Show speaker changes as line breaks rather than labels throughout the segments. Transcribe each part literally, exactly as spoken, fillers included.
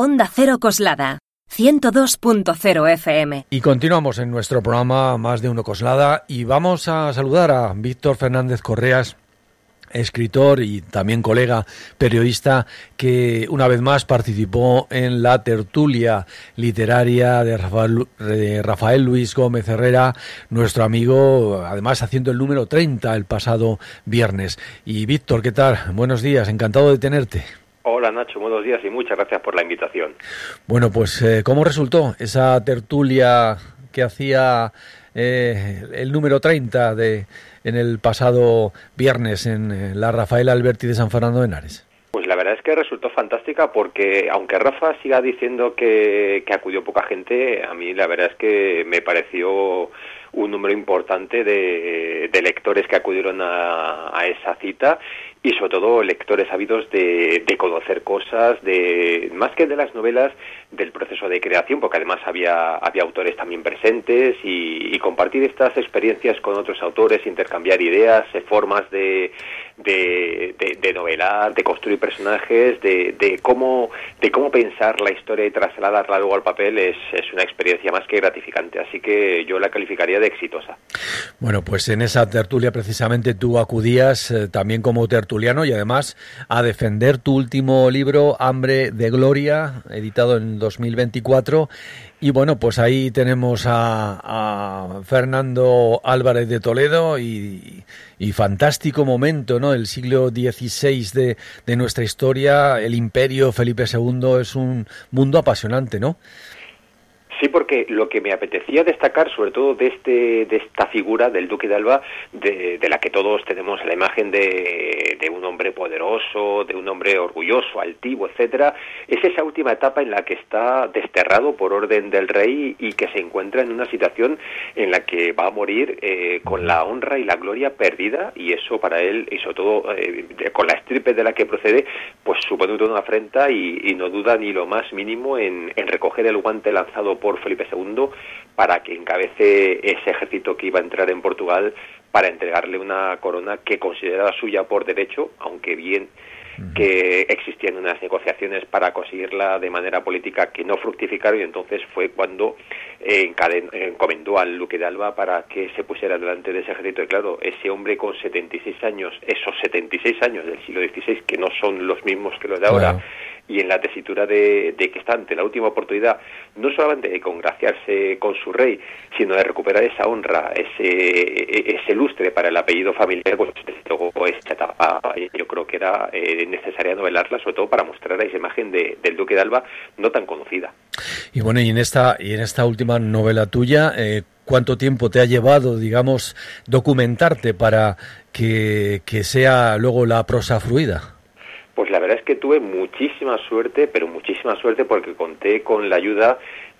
Onda Cero Coslada, ciento dos punto cero F M.
Y continuamos en nuestro programa Más de Uno Coslada y vamos a saludar a Víctor Fernández Correas, escritor y también colega periodista, que una vez más participó en la tertulia literaria de Rafael, de Rafael Luis Gómez Herrera, nuestro amigo, además haciendo el número treinta el pasado viernes. Y Víctor, ¿qué tal? Buenos días, encantado de tenerte.
Hola Nacho, buenos días y muchas gracias por la invitación.
Bueno, pues eh, ¿cómo resultó esa tertulia que hacía eh, el número treinta de en el pasado viernes en la Rafael Alberti de San Fernando de Henares?
Pues la verdad es que resultó fantástica porque, aunque Rafa siga diciendo que, que acudió poca gente, a mí la verdad es que me pareció un número importante de, de lectores que acudieron a, a esa cita, y sobre todo lectores ávidos de, de conocer cosas, de más que de las novelas, del proceso de creación, porque además había, había autores también presentes, y, y compartir estas experiencias con otros autores, intercambiar ideas, formas de, de, de, de novelar, de construir personajes, de, de cómo de cómo pensar la historia y trasladarla luego al papel, es, es una experiencia más que gratificante, así que yo la calificaría de exitosa.
Bueno, pues en esa tertulia precisamente tú acudías eh, también como tertuliano, y además a defender tu último libro, Hambre de Gloria, editado en dos mil veinticuatro. Y bueno, pues ahí tenemos a, a Fernando Álvarez de Toledo y, y fantástico momento, ¿no? El siglo dieciséis de, de nuestra historia, el Imperio, Felipe segundo, es un mundo apasionante, ¿no?
Sí, porque lo que me apetecía destacar, sobre todo de este de esta figura del Duque de Alba, de, de la que todos tenemos la imagen de, de un hombre poderoso, de un hombre orgulloso, altivo, etcétera, es esa última etapa en la que está desterrado por orden del rey y que se encuentra en una situación en la que va a morir eh, con la honra y la gloria perdida, y eso para él, y sobre todo eh, con la estirpe de la que procede, pues supone una afrenta, y, y no duda ni lo más mínimo en, en recoger el guante lanzado por Felipe segundo para que encabece ese ejército que iba a entrar en Portugal para entregarle una corona que consideraba suya por derecho, aunque bien que existían unas negociaciones para conseguirla de manera política que no fructificaron, y entonces fue cuando eh, encaden- encomendó al Duque de Alba para que se pusiera delante de ese ejército. Y claro, ese hombre con setenta y seis años, esos setenta y seis años del siglo dieciséis, que no son los mismos que los de ahora, claro, y en la tesitura de, de que está ante la última oportunidad, no solamente de congraciarse con su rey, sino de recuperar esa honra, ese ese lustre para el apellido familiar, pues luego esta etapa yo creo que era eh, necesaria novelarla, sobre todo para mostrar esa imagen de, del Duque de Alba no tan conocida.
Y bueno, y en esta y en esta última novela tuya, eh, ¿cuánto tiempo te ha llevado, digamos, documentarte para que, que sea luego la prosa fluida?
Pues la verdad es que tuve muchísima suerte, pero muchísima suerte, porque conté con la ayuda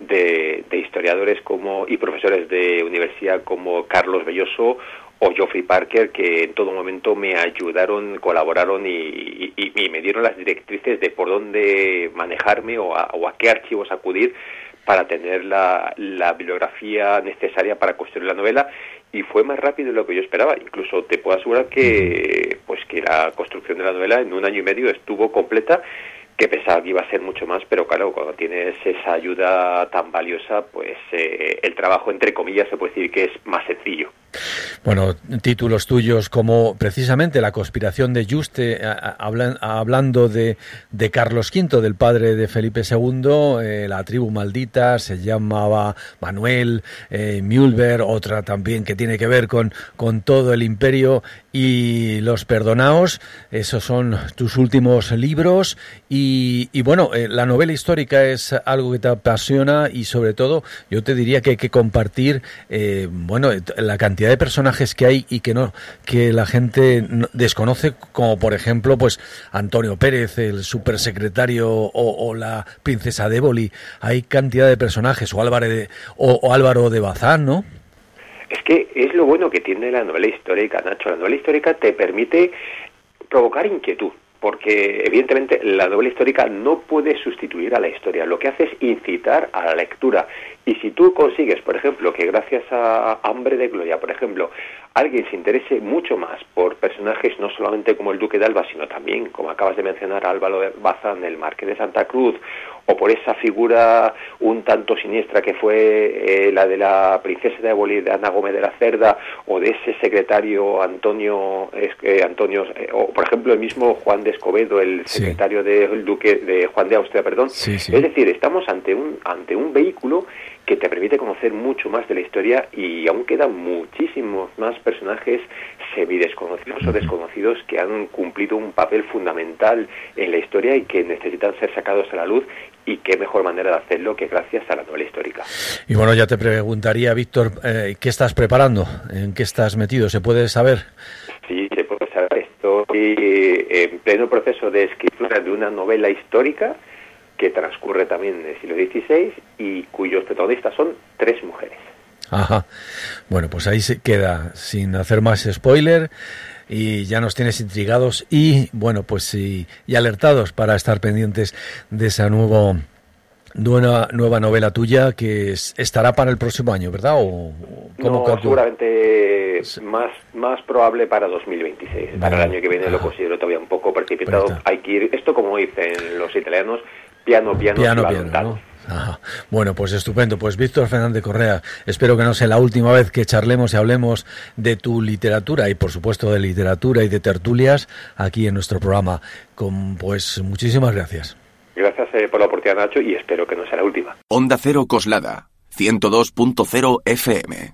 de, de historiadores como y profesores de universidad como Carlos Belloso o Geoffrey Parker, que en todo momento me ayudaron, colaboraron y, y, y me dieron las directrices de por dónde manejarme o a, o a qué archivos acudir para tener la, la bibliografía necesaria para construir la novela. Y fue más rápido de lo que yo esperaba. Incluso te puedo asegurar que pues que la construcción de la novela en un año y medio estuvo completa, que pensaba que iba a ser mucho más, pero claro, cuando tienes esa ayuda tan valiosa, pues eh, el trabajo, entre comillas, se puede decir que es más sencillo.
Bueno, títulos tuyos como precisamente La conspiración de Yuste, hablan, hablando de, de Carlos quinto, del padre de Felipe segundo, eh, La tribu maldita, se llamaba Manuel, eh, Mühlberg, otra también que tiene que ver con, con todo el imperio, y Los perdonaos. Esos son tus últimos libros, y, y bueno, eh, la novela histórica es algo que te apasiona, y sobre todo yo te diría que hay que compartir eh, bueno, la cantidad de personajes que hay y que no que la gente no, desconoce, como por ejemplo pues Antonio Pérez, el supersecretario, o, o la princesa de Éboli. Hay cantidad de personajes, o Álvaro de, o, o Álvaro de Bazán, ¿no?
Es que es lo bueno que tiene la novela histórica, Nacho. La novela histórica te permite provocar inquietud, porque evidentemente la novela histórica no puede sustituir a la historia. Lo que hace es incitar a la lectura, Y si tú consigues, por ejemplo, que gracias a Hambre de Gloria, por ejemplo, alguien se interese mucho más por personajes no solamente como el Duque de Alba, sino también, como acabas de mencionar, Álvaro Bazán, el Marqués de Santa Cruz, o por esa figura un tanto siniestra que fue eh, la de la princesa de Éboli, de Ana Gómez de la Cerda, o de ese secretario Antonio, eh, Antonio eh, o por ejemplo el mismo Juan de Escobedo, el secretario sí. del Duque de Juan de Austria, perdón.
Sí, sí.
Es decir, estamos ante un ante un vehículo que te permite conocer mucho más de la historia, y aún quedan muchísimos más personajes semidesconocidos o desconocidos que han cumplido un papel fundamental en la historia y que necesitan ser sacados a la luz, y qué mejor manera de hacerlo que gracias a la novela histórica.
Y bueno, ya te preguntaría, Víctor, eh, ¿qué estás preparando? ¿En qué estás metido? ¿Se puede saber?
Sí, se puede saber. Estoy en pleno proceso de escritura de una novela histórica que transcurre también en el siglo dieciséis y cuyos protagonistas son tres mujeres.
Ajá. Bueno, pues ahí se queda, sin hacer más spoiler, y ya nos tienes intrigados y, bueno, pues y, y alertados para estar pendientes de esa nuevo, nueva, nueva novela tuya que es, estará para el próximo año, ¿verdad? ¿O cómo
no, seguramente más, más probable para dos mil veintiséis. Vale. Para el año que viene. Ajá. Lo considero todavía un poco precipitado. Hay que ir, esto como dicen los italianos, piano, piano,
piano, piano, ¿no? Ajá. Bueno, pues estupendo. Pues Víctor Fernández Correa, espero que no sea la última vez que charlemos y hablemos de tu literatura y por supuesto de literatura y de tertulias aquí en nuestro programa. Con, pues muchísimas gracias.
Gracias eh, por la oportunidad, Nacho, y espero que no sea la última.
Onda Cero Coslada, ciento dos punto cero F M.